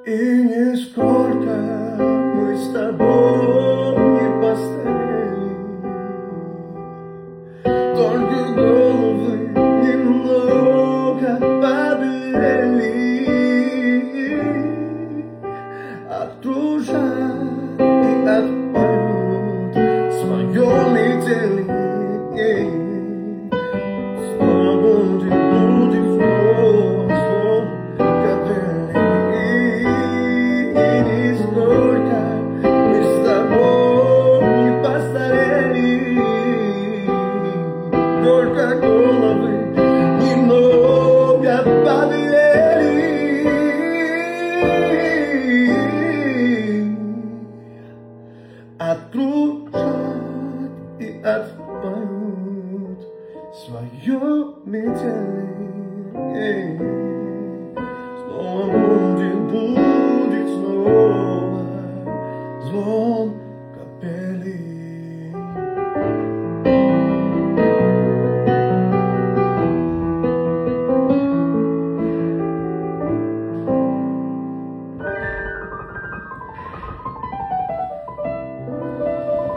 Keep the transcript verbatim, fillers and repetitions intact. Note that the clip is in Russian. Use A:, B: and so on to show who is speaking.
A: И нисколько мы с тобой не постарели, только головы немного побелели от ужаса и от полет в своем метели. Снова будет, будет снова сон капели. И нисколько мы с тобой не постарели, только головы немного побелели от ужаса и от полет в своем метели. Снова будет, будет снова звон капели.